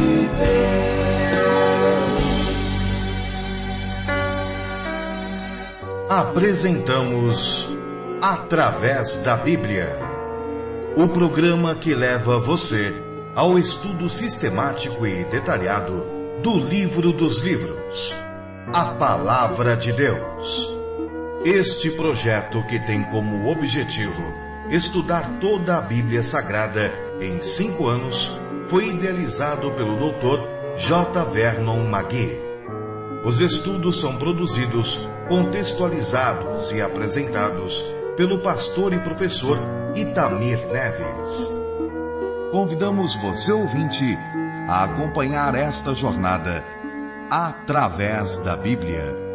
Apresentamos Através da Bíblia, o programa que leva você ao estudo sistemático e detalhado do Livro dos Livros, a Palavra de Deus. Este projeto, que tem como objetivo estudar toda a Bíblia Sagrada em 5 anos, foi idealizado pelo Dr. J. Vernon McGee. Os estudos são produzidos, contextualizados e apresentados pelo pastor e professor Itamir Neves. Convidamos você, ouvinte, a acompanhar esta jornada através da Bíblia.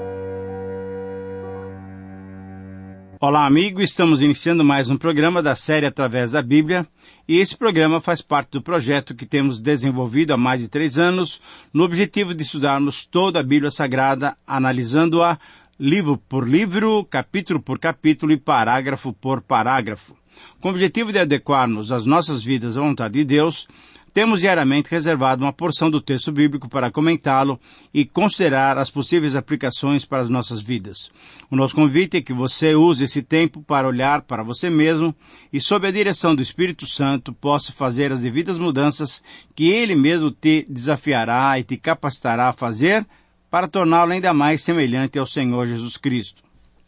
Olá, amigo, estamos iniciando mais um programa da série Através da Bíblia, e esse programa faz parte do projeto que temos desenvolvido há mais de 3 anos, no objetivo de estudarmos toda a Bíblia Sagrada, analisando-a livro por livro, capítulo por capítulo e parágrafo por parágrafo. Com o objetivo de adequarmos as nossas vidas à vontade de Deus, temos diariamente reservado uma porção do texto bíblico para comentá-lo e considerar as possíveis aplicações para as nossas vidas. O nosso convite é que você use esse tempo para olhar para você mesmo e, sob a direção do Espírito Santo, possa fazer as devidas mudanças que Ele mesmo te desafiará e te capacitará a fazer para torná-lo ainda mais semelhante ao Senhor Jesus Cristo.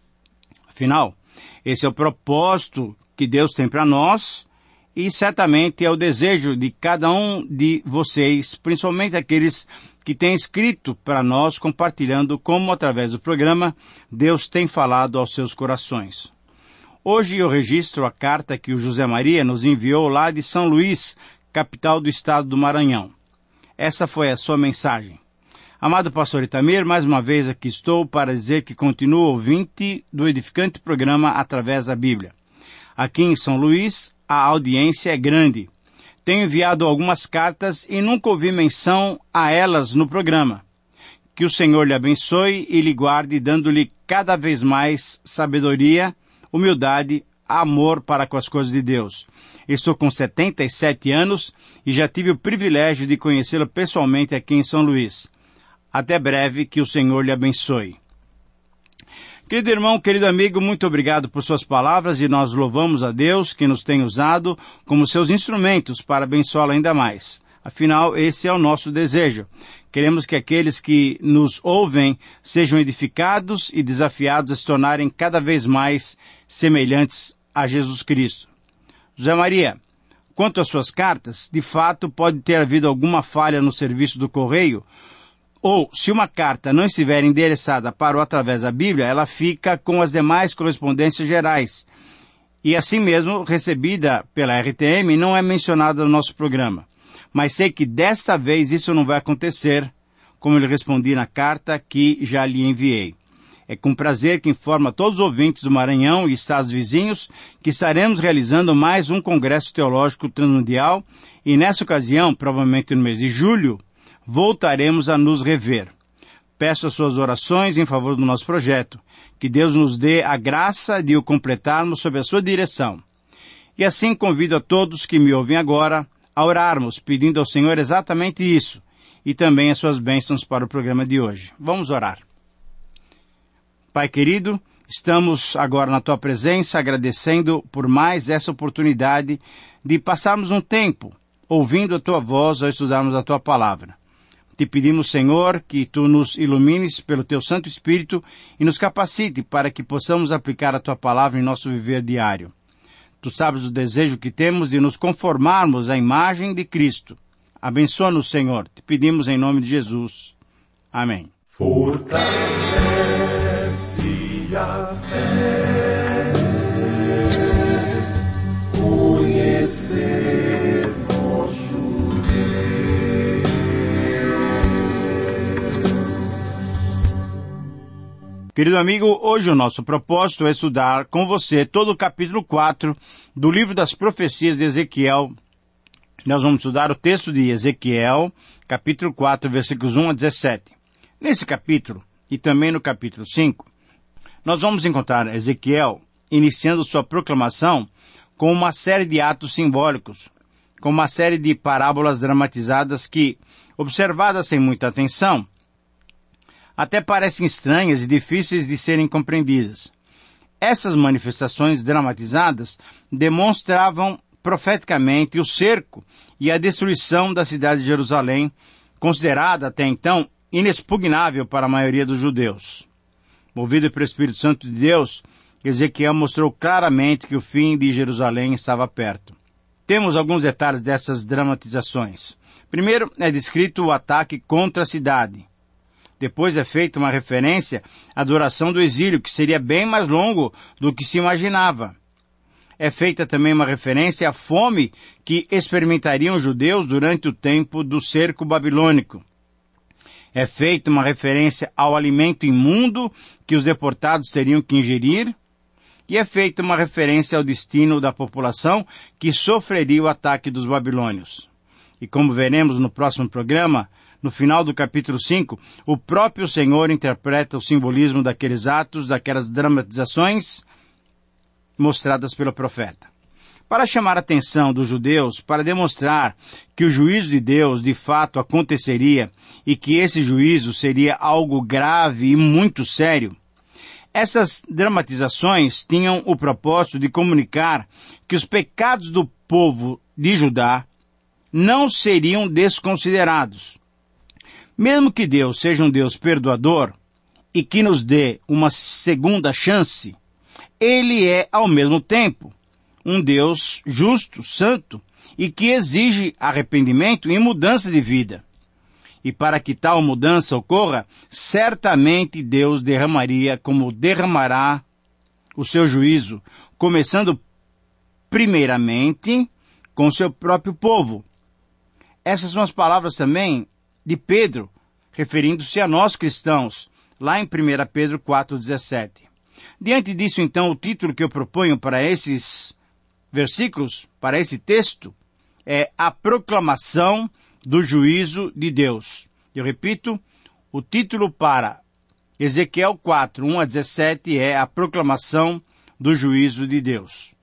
Afinal, esse é o propósito que Deus tem para nós, e certamente é o desejo de cada um de vocês, principalmente aqueles que têm escrito para nós, compartilhando como, através do programa, Deus tem falado aos seus corações. Hoje eu registro a carta que o José Maria nos enviou lá de São Luís, capital do estado do Maranhão. Essa foi a sua mensagem. Amado pastor Itamir, mais uma vez aqui estou para dizer que continuo ouvinte do edificante programa Através da Bíblia. Aqui em São Luís, a audiência é grande. Tenho enviado algumas cartas e nunca ouvi menção a elas no programa. Que o Senhor lhe abençoe e lhe guarde, dando-lhe cada vez mais sabedoria, humildade, amor para com as coisas de Deus. Estou com 77 anos e já tive o privilégio de conhecê-lo pessoalmente aqui em São Luís. Até breve, que o Senhor lhe abençoe. Querido irmão, querido amigo, muito obrigado por suas palavras e nós louvamos a Deus que nos tem usado como seus instrumentos para abençoá-lo ainda mais. Afinal, esse é o nosso desejo. Queremos que aqueles que nos ouvem sejam edificados e desafiados a se tornarem cada vez mais semelhantes a Jesus Cristo. José Maria, quanto às suas cartas, de fato pode ter havido alguma falha no serviço do correio, ou, se uma carta não estiver endereçada para o Através da Bíblia, ela fica com as demais correspondências gerais. E assim mesmo, recebida pela RTM, não é mencionada no nosso programa. Mas sei que desta vez isso não vai acontecer, como eu lhe respondi na carta que já lhe enviei. É com prazer que informo a todos os ouvintes do Maranhão e estados vizinhos que estaremos realizando mais um congresso teológico transmundial e nessa ocasião, provavelmente no mês de julho, voltaremos a nos rever. Peço as suas orações em favor do nosso projeto. Que Deus nos dê a graça de o completarmos sob a sua direção. E assim convido a todos que me ouvem agora a orarmos, pedindo ao Senhor exatamente isso, e também as suas bênçãos para o programa de hoje. Vamos orar. Pai querido, estamos agora na tua presença, agradecendo por mais essa oportunidade de passarmos um tempo ouvindo a tua voz ao estudarmos a tua palavra. Te pedimos, Senhor, que Tu nos ilumines pelo Teu Santo Espírito e nos capacite para que possamos aplicar a Tua palavra em nosso viver diário. Tu sabes o desejo que temos de nos conformarmos à imagem de Cristo. Abençoa-nos, Senhor. Te pedimos em nome de Jesus. Amém. Fortalece a fé, conhecer nosso Querido amigo, hoje o nosso propósito é estudar com você todo o capítulo 4 do livro das profecias de Ezequiel. Nós vamos estudar o texto de Ezequiel, capítulo 4, versículos 1 a 17. Nesse capítulo, e também no capítulo 5, nós vamos encontrar Ezequiel iniciando sua proclamação com uma série de atos simbólicos, com uma série de parábolas dramatizadas que, observadas sem muita atenção, até parecem estranhas e difíceis de serem compreendidas. Essas manifestações dramatizadas demonstravam profeticamente o cerco e a destruição da cidade de Jerusalém, considerada até então inexpugnável para a maioria dos judeus. Movido pelo Espírito Santo de Deus, Ezequiel mostrou claramente que o fim de Jerusalém estava perto. Temos alguns detalhes dessas dramatizações. Primeiro, é descrito o ataque contra a cidade. Depois é feita uma referência à duração do exílio, que seria bem mais longo do que se imaginava. É feita também uma referência à fome que experimentariam os judeus durante o tempo do cerco babilônico. É feita uma referência ao alimento imundo que os deportados teriam que ingerir, e é feita uma referência ao destino da população que sofreria o ataque dos babilônios. E como veremos no próximo programa, no final do capítulo 5, o próprio Senhor interpreta o simbolismo daqueles atos, daquelas dramatizações mostradas pelo profeta. Para chamar a atenção dos judeus, para demonstrar que o juízo de Deus de fato aconteceria e que esse juízo seria algo grave e muito sério, essas dramatizações tinham o propósito de comunicar que os pecados do povo de Judá não seriam desconsiderados. Mesmo que Deus seja um Deus perdoador e que nos dê uma segunda chance, Ele é, ao mesmo tempo, um Deus justo, santo, e que exige arrependimento e mudança de vida. E para que tal mudança ocorra, certamente Deus derramaria, como derramará o seu juízo, começando primeiramente com o seu próprio povo. Essas são as palavras também de Pedro, referindo-se a nós cristãos, lá em 1 Pedro 4,17. Diante disso, então, o título que eu proponho para esses versículos, para esse texto, é a proclamação do juízo de Deus. Eu repito, o título para Ezequiel 4, 1 a 17 é a proclamação do juízo de Deus.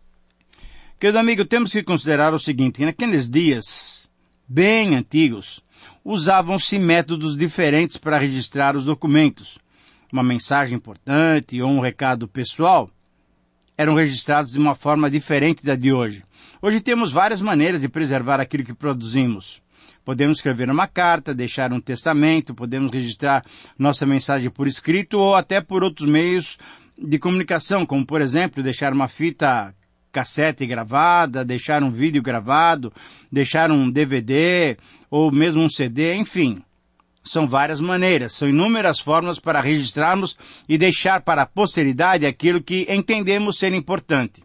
Querido amigo, temos que considerar o seguinte: naqueles dias bem antigos, usavam-se métodos diferentes para registrar os documentos. Uma mensagem importante ou um recado pessoal eram registrados de uma forma diferente da de hoje. Hoje temos várias maneiras de preservar aquilo que produzimos. Podemos escrever uma carta, deixar um testamento, podemos registrar nossa mensagem por escrito ou até por outros meios de comunicação, como, por exemplo, deixar uma fita cassete gravada, deixar um vídeo gravado, deixar um DVD ou mesmo um CD, enfim. São várias maneiras, são inúmeras formas para registrarmos e deixar para a posteridade aquilo que entendemos ser importante.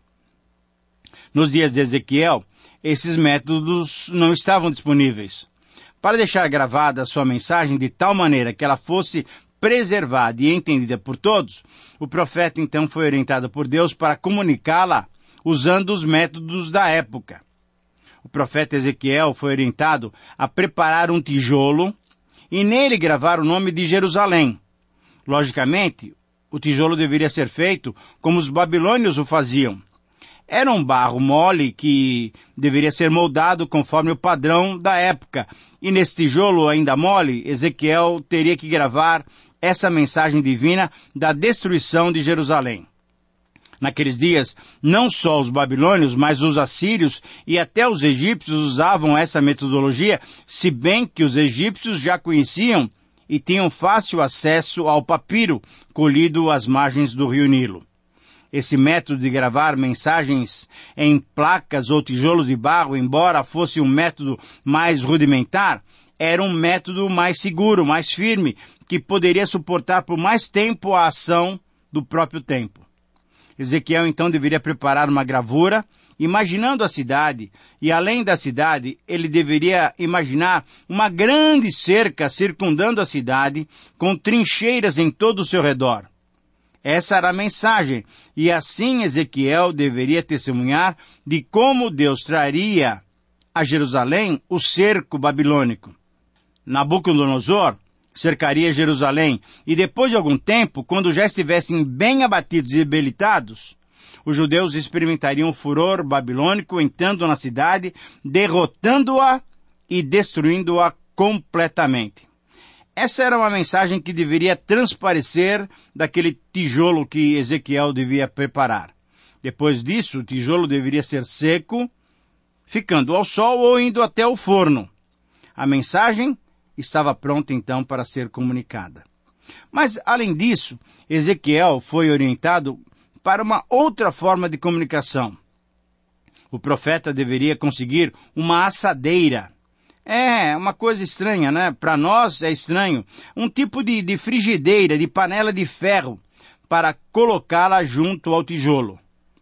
Nos dias de Ezequiel, esses métodos não estavam disponíveis. Para deixar gravada a sua mensagem de tal maneira que ela fosse preservada e entendida por todos, o profeta então foi orientado por Deus para comunicá-la usando os métodos da época. O profeta Ezequiel foi orientado a preparar um tijolo e nele gravar o nome de Jerusalém. Logicamente, o tijolo deveria ser feito como os babilônios o faziam. Era um barro mole que deveria ser moldado conforme o padrão da época. E nesse tijolo ainda mole, Ezequiel teria que gravar essa mensagem divina da destruição de Jerusalém. Naqueles dias, não só os babilônios, mas os assírios e até os egípcios usavam essa metodologia, se bem que os egípcios já conheciam e tinham fácil acesso ao papiro colhido às margens do rio Nilo. Esse método de gravar mensagens em placas ou tijolos de barro, embora fosse um método mais rudimentar, era um método mais seguro, mais firme, que poderia suportar por mais tempo a ação do próprio tempo. Ezequiel então deveria preparar uma gravura, imaginando a cidade, e além da cidade, ele deveria imaginar uma grande cerca circundando a cidade, com trincheiras em todo o seu redor. Essa era a mensagem, e assim Ezequiel deveria testemunhar de como Deus traria a Jerusalém o cerco babilônico. Nabucodonosor cercaria Jerusalém, e depois de algum tempo, quando já estivessem bem abatidos e debilitados, os judeus experimentariam o furor babilônico entrando na cidade, derrotando-a e destruindo-a completamente. Essa era uma mensagem que deveria transparecer daquele tijolo que Ezequiel devia preparar. Depois disso, o tijolo deveria ser seco, ficando ao sol ou indo até o forno. A mensagem estava pronta então para ser comunicada. Mas, além disso, Ezequiel foi orientado para uma outra forma de comunicação. O profeta deveria conseguir uma assadeira. É uma coisa estranha, né? Para nós é estranho. Um tipo de frigideira, de panela de ferro, para colocá-la junto ao tijolo.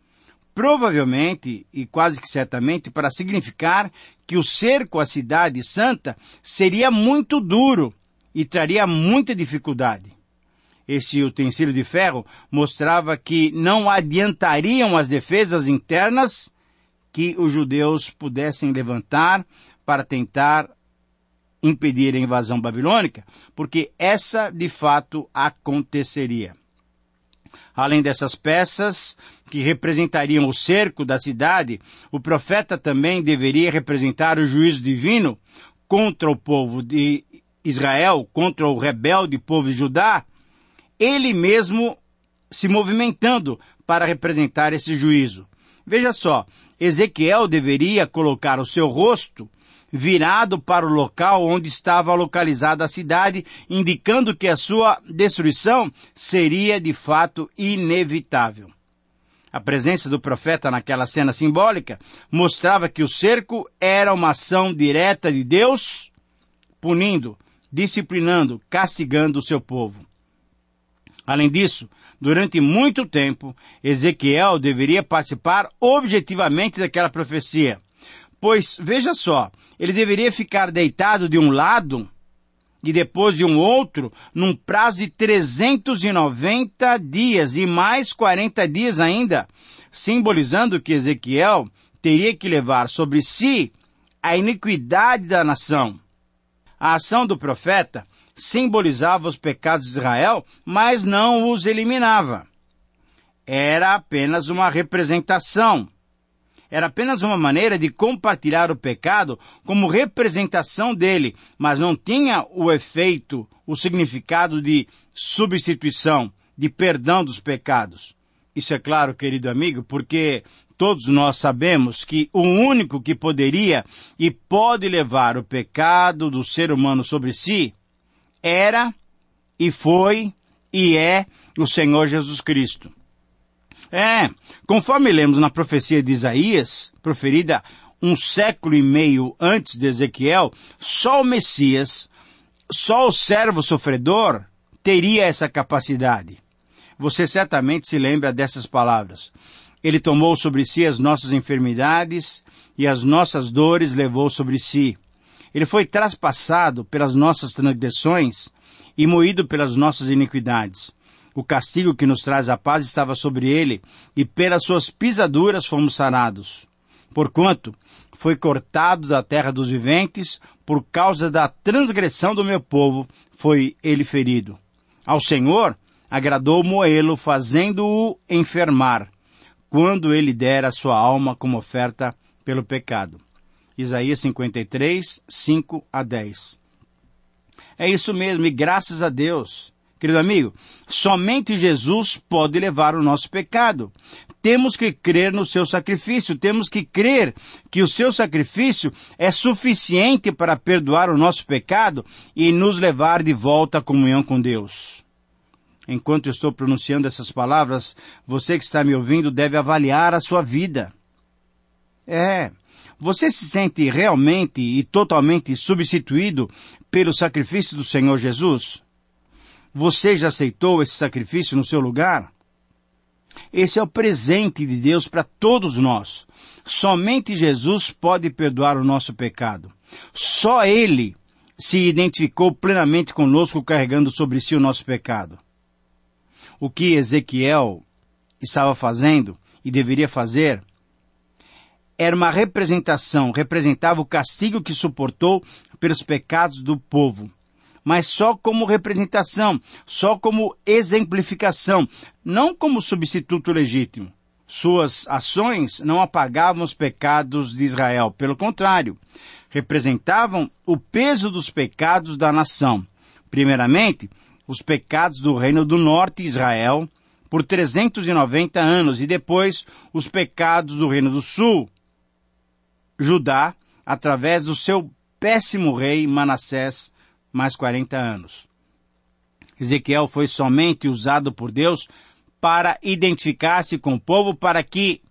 Provavelmente, e quase que certamente, para significar que o cerco à cidade santa seria muito duro e traria muita dificuldade. Esse utensílio de ferro mostrava que não adiantariam as defesas internas que os judeus pudessem levantar para tentar impedir a invasão babilônica, porque essa de fato aconteceria. Além dessas peças que representariam o cerco da cidade, o profeta também deveria representar o juízo divino contra o povo de Israel, contra o rebelde povo de Judá, ele mesmo se movimentando para representar esse juízo. Veja só, Ezequiel deveria colocar o seu rosto virado para o local onde estava localizada a cidade, indicando que a sua destruição seria de fato inevitável. A presença do profeta naquela cena simbólica mostrava que o cerco era uma ação direta de Deus, punindo, disciplinando, castigando o seu povo. Além disso, durante muito tempo, Ezequiel deveria participar objetivamente daquela profecia. Pois, veja só, ele deveria ficar deitado de um lado e depois de um outro, num prazo de 390 dias e mais 40 dias ainda, simbolizando que Ezequiel teria que levar sobre si a iniquidade da nação. A ação do profeta simbolizava os pecados de Israel, mas não os eliminava. Era apenas uma representação. Era apenas uma maneira de compartilhar o pecado como representação dele, mas não tinha o efeito, o significado de substituição, de perdão dos pecados. Isso é claro, querido amigo, porque todos nós sabemos que o único que poderia e pode levar o pecado do ser humano sobre si era e foi e é o Senhor Jesus Cristo. Conforme lemos na profecia de Isaías, proferida 1,5 século antes de Ezequiel, só o Messias, só o servo sofredor teria essa capacidade. Você certamente se lembra dessas palavras. Ele tomou sobre si as nossas enfermidades e as nossas dores levou sobre si. Ele foi traspassado pelas nossas transgressões e moído pelas nossas iniquidades. O castigo que nos traz a paz estava sobre ele, e pelas suas pisaduras fomos sarados. Porquanto foi cortado da terra dos viventes, por causa da transgressão do meu povo, foi ele ferido. Ao Senhor agradou moê-lo, fazendo-o enfermar, quando ele dera a sua alma como oferta pelo pecado. Isaías 53, 5 a 10. É isso mesmo, e graças a Deus. Querido amigo, somente Jesus pode levar o nosso pecado. Temos que crer no seu sacrifício, temos que crer que o seu sacrifício é suficiente para perdoar o nosso pecado e nos levar de volta à comunhão com Deus. Enquanto eu estou pronunciando essas palavras, você que está me ouvindo deve avaliar a sua vida. Você se sente realmente e totalmente substituído pelo sacrifício do Senhor Jesus? Você já aceitou esse sacrifício no seu lugar? Esse é o presente de Deus para todos nós. Somente Jesus pode perdoar o nosso pecado. Só Ele se identificou plenamente conosco, carregando sobre si o nosso pecado. O que Ezequiel estava fazendo e deveria fazer era uma representação, representava o castigo que suportou pelos pecados do povo. Mas só como representação, só como exemplificação, não como substituto legítimo. Suas ações não apagavam os pecados de Israel. Pelo contrário, representavam o peso dos pecados da nação. Primeiramente, os pecados do reino do norte, Israel, por 390 anos, e depois os pecados do reino do sul, Judá, através do seu péssimo rei Manassés, mais 40 anos. Ezequiel foi somente usado por Deus para identificar-se com o povo, para que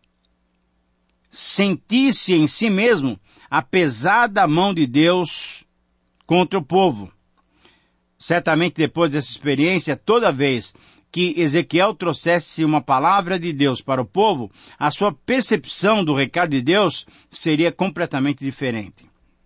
sentisse em si mesmo a pesada mão de Deus contra o povo. Certamente depois dessa experiência, toda vez que Ezequiel trouxesse uma palavra de Deus para o povo, a sua percepção do recado de Deus seria completamente diferente.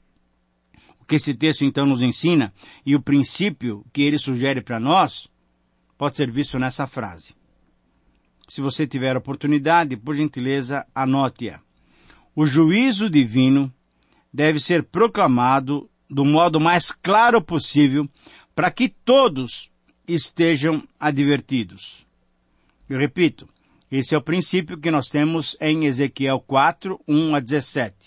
O que esse texto então nos ensina, e o princípio que ele sugere para nós, pode ser visto nessa frase. Se você tiver oportunidade, por gentileza, anote-a. O juízo divino deve ser proclamado do modo mais claro possível para que todos estejam advertidos. Eu repito, esse é o princípio que nós temos em Ezequiel 4, 1 a 17.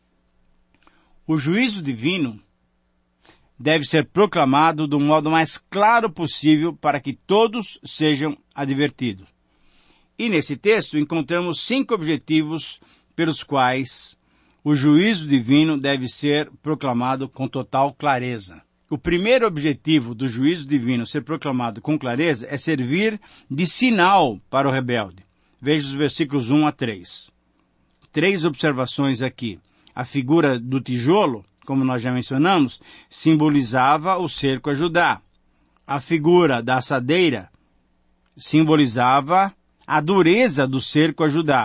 O juízo divino deve ser proclamado do modo mais claro possível para que todos sejam advertidos. E nesse texto encontramos 5 objetivos pelos quais o juízo divino deve ser proclamado com total clareza. O primeiro objetivo do juízo divino ser proclamado com clareza é servir de sinal para o rebelde. Veja os versículos 1 a 3. 3 observações aqui. A figura do tijolo, como nós já mencionamos, simbolizava o cerco a Judá. A figura da assadeira simbolizava a dureza do cerco a Judá.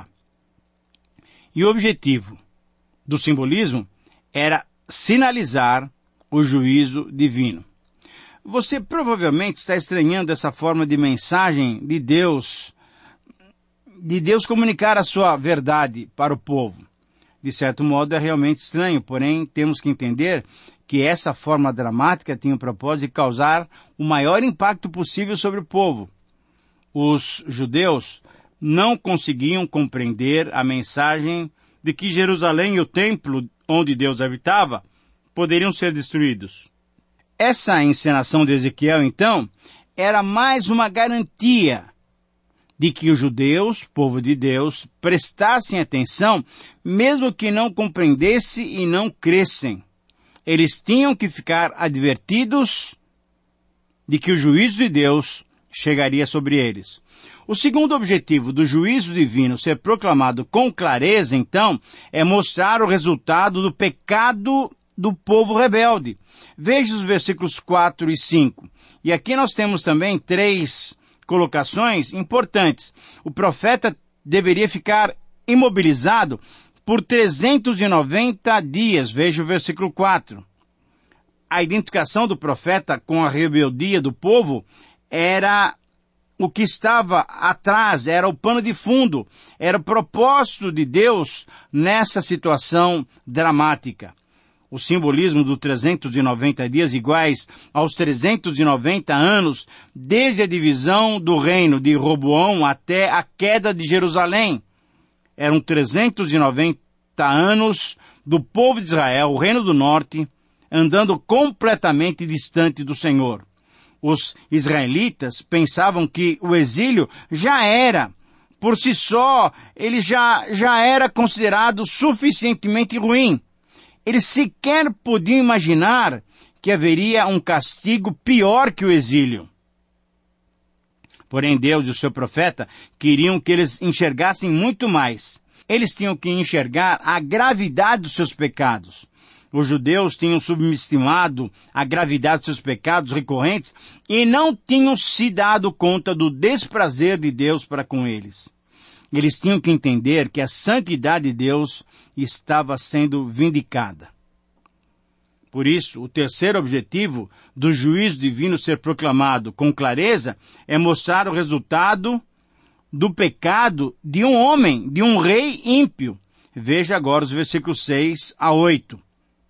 E o objetivo do simbolismo era sinalizar o juízo divino. Você provavelmente está estranhando essa forma de mensagem de Deus comunicar a sua verdade para o povo. De certo modo é realmente estranho, porém temos que entender que essa forma dramática tinha o propósito de causar o maior impacto possível sobre o povo. Os judeus não conseguiam compreender a mensagem de que Jerusalém e o templo onde Deus habitava poderiam ser destruídos. Essa encenação de Ezequiel, então, era mais uma garantia de que os judeus, povo de Deus, prestassem atenção, mesmo que não compreendessem e não crescem. Eles tinham que ficar advertidos de que o juízo de Deus chegaria sobre eles. O segundo objetivo do juízo divino ser proclamado com clareza, então, é mostrar o resultado do pecado do povo rebelde. Veja os versículos 4 e 5. E aqui nós temos também 3 colocações importantes. O profeta deveria ficar imobilizado por 390 dias. Veja o versículo 4. A identificação do profeta com a rebeldia do povo era o que estava atrás, era o pano de fundo, era o propósito de Deus nessa situação dramática. O simbolismo dos 390 dias iguais aos 390 anos, desde a divisão do reino de Roboão até a queda de Jerusalém. Eram 390 anos do povo de Israel, o reino do norte, andando completamente distante do Senhor. Os israelitas pensavam que o exílio já era, por si só, ele já era considerado suficientemente ruim. Eles sequer podiam imaginar que haveria um castigo pior que o exílio. Porém, Deus e o seu profeta queriam que eles enxergassem muito mais. Eles tinham que enxergar a gravidade dos seus pecados. Os judeus tinham subestimado a gravidade dos seus pecados recorrentes e não tinham se dado conta do desprazer de Deus para com eles. Eles tinham que entender que a santidade de Deus estava sendo vindicada. Por isso, o terceiro objetivo do juízo divino ser proclamado com clareza é mostrar o resultado do pecado de um homem, de um rei ímpio. Veja agora os versículos 6 a 8.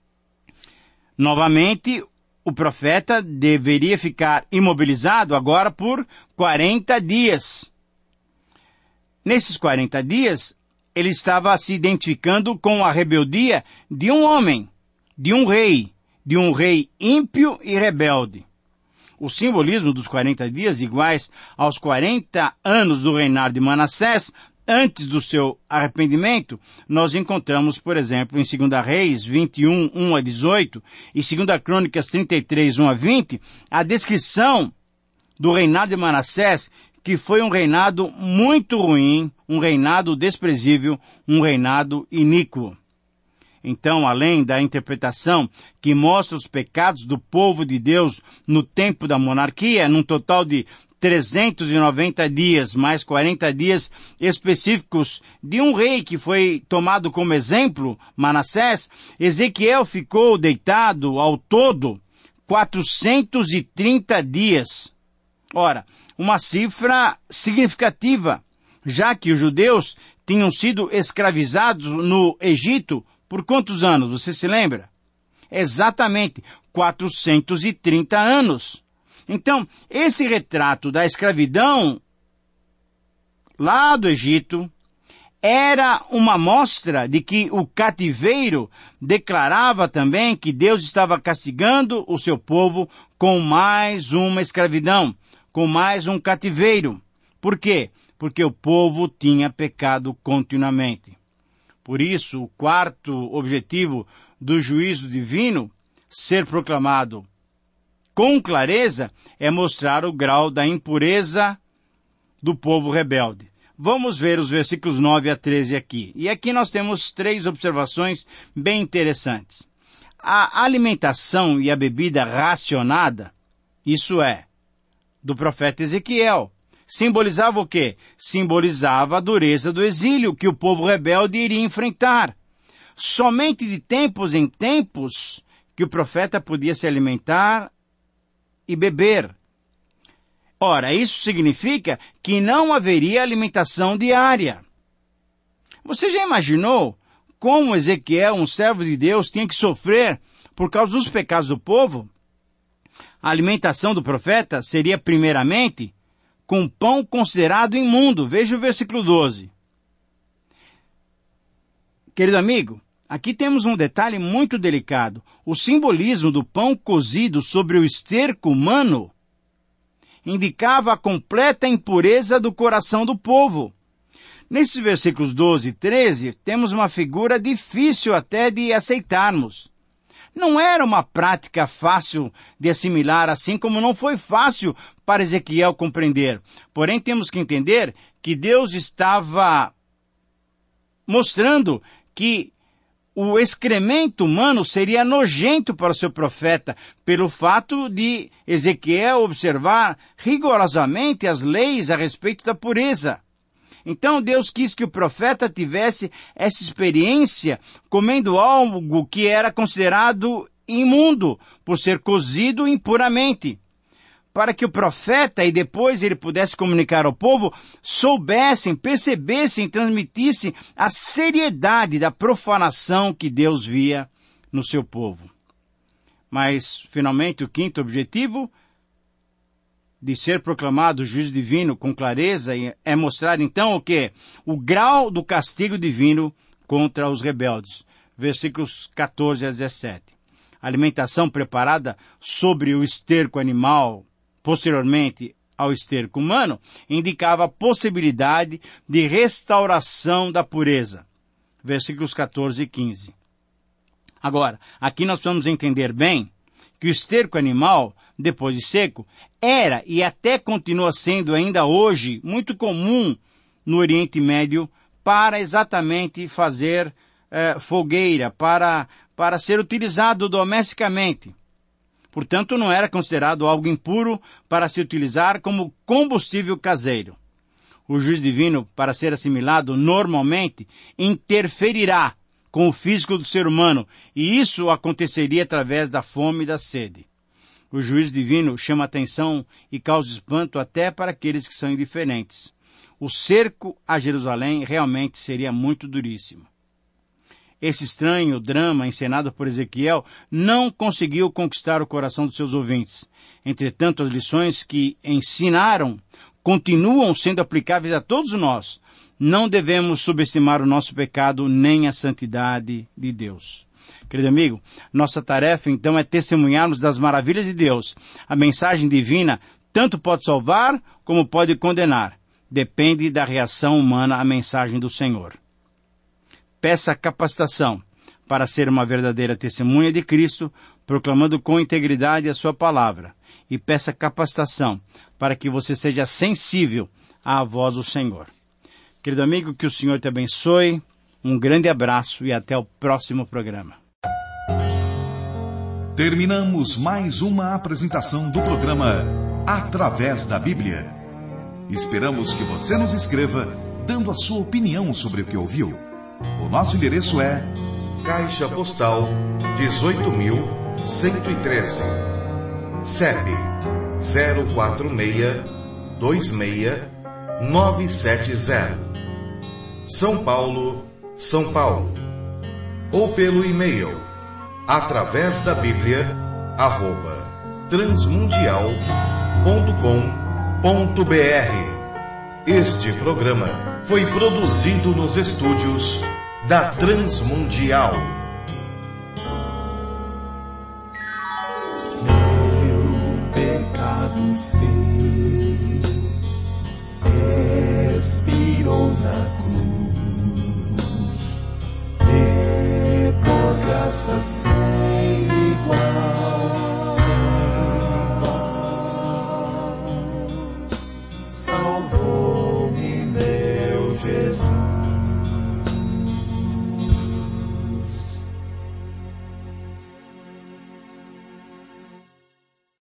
Novamente, o profeta deveria ficar imobilizado agora por 40 dias. Nesses 40 dias, ele estava se identificando com a rebeldia de um homem, de um rei ímpio e rebelde. O simbolismo dos 40 dias iguais aos 40 anos do reinado de Manassés, antes do seu arrependimento, nós encontramos, por exemplo, em 2 Reis 21, 1 a 18 e 2 Crônicas 33, 1 a 20, a descrição do reinado de Manassés, que foi um reinado muito ruim, um reinado desprezível, um reinado iníquo. Então, além da interpretação que mostra os pecados do povo de Deus no tempo da monarquia, num total de 390 dias, mais 40 dias específicos de um rei que foi tomado como exemplo, Manassés, Ezequiel ficou deitado ao todo 430 dias. Ora, uma cifra significativa, já que os judeus tinham sido escravizados no Egito por quantos anos? Você se lembra? Exatamente, 430 anos. Então, esse retrato da escravidão lá do Egito era uma mostra de que o cativeiro declarava também que Deus estava castigando o seu povo com mais uma escravidão, com mais um cativeiro. Por quê? Porque o povo tinha pecado continuamente. Por isso, o quarto objetivo do juízo divino, ser proclamado com clareza, é mostrar o grau da impureza do povo rebelde. Vamos ver os versículos 9 a 13 aqui. E aqui nós temos 3 observações bem interessantes. A alimentação e a bebida racionada, isso é, do profeta Ezequiel, simbolizava o quê? Simbolizava a dureza do exílio que o povo rebelde iria enfrentar. Somente de tempos em tempos que o profeta podia se alimentar e beber. Ora, isso significa que não haveria alimentação diária. Você já imaginou como Ezequiel, um servo de Deus, tinha que sofrer por causa dos pecados do povo? A alimentação do profeta seria primeiramente com pão considerado imundo. Veja o versículo 12. Querido amigo, aqui temos um detalhe muito delicado. O simbolismo do pão cozido sobre o esterco humano indicava a completa impureza do coração do povo. Nesses versículos 12 e 13, temos uma figura difícil até de aceitarmos. Não era uma prática fácil de assimilar, assim como não foi fácil para Ezequiel compreender. Porém, temos que entender que Deus estava mostrando que o excremento humano seria nojento para o seu profeta, pelo fato de Ezequiel observar rigorosamente as leis a respeito da pureza. Então Deus quis que o profeta tivesse essa experiência comendo algo que era considerado imundo, por ser cozido impuramente, para que o profeta e depois ele pudesse comunicar ao povo, soubessem, percebessem, transmitissem a seriedade da profanação que Deus via no seu povo. Mas, finalmente, o quinto objetivo de ser proclamado o juízo divino com clareza é mostrar então o quê? O grau do castigo divino contra os rebeldes. Versículos 14 a 17. A alimentação preparada sobre o esterco animal, posteriormente ao esterco humano, indicava a possibilidade de restauração da pureza. Versículos 14 e 15. Agora, aqui nós vamos entender bem que o esterco animal, depois de seco, era e até continua sendo ainda hoje muito comum no Oriente Médio para exatamente fazer fogueira, para ser utilizado domesticamente. Portanto, não era considerado algo impuro para se utilizar como combustível caseiro. O juízo divino, para ser assimilado normalmente, interferirá com o físico do ser humano, e isso aconteceria através da fome e da sede. O juízo divino chama atenção e causa espanto até para aqueles que são indiferentes. O cerco a Jerusalém realmente seria muito duríssimo. Esse estranho drama encenado por Ezequiel não conseguiu conquistar o coração dos seus ouvintes. Entretanto, as lições que ensinaram continuam sendo aplicáveis a todos nós. Não devemos subestimar o nosso pecado nem a santidade de Deus. Querido amigo, nossa tarefa então é testemunharmos das maravilhas de Deus. A mensagem divina tanto pode salvar como pode condenar. Depende da reação humana à mensagem do Senhor. Peça capacitação para ser uma verdadeira testemunha de Cristo, proclamando com integridade a sua palavra. E peça capacitação para que você seja sensível à voz do Senhor. Querido amigo, que o Senhor te abençoe. Um grande abraço e até o próximo programa. Terminamos mais uma apresentação do programa Através da Bíblia. Esperamos que você nos escreva, dando a sua opinião sobre o que ouviu. O nosso endereço é Caixa Postal 18.113, CEP 04626-970, São Paulo, São Paulo. Ou pelo e-mail através da Bíblia @transmundial.com.br. Este programa foi produzido nos estúdios da Transmundial. Meu pecado sei, expirou na cruz, e por graça sem igual.